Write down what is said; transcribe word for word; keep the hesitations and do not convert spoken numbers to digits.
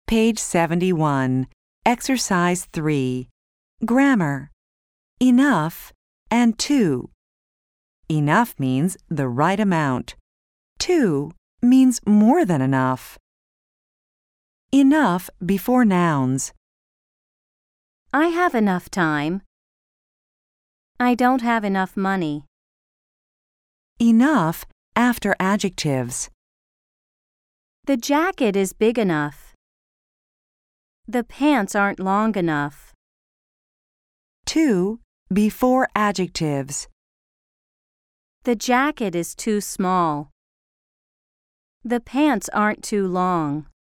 Page seventy-one, Exercise three. Grammar. Enough and two. Enough means the right amount. Two means more than enough. Enough before nouns. I have enough time. I don't have enough money. Enough after adjectives. The jacket is big enough. The pants aren't long enough. Two before adjectives. The jacket is too small. The pants aren't too long.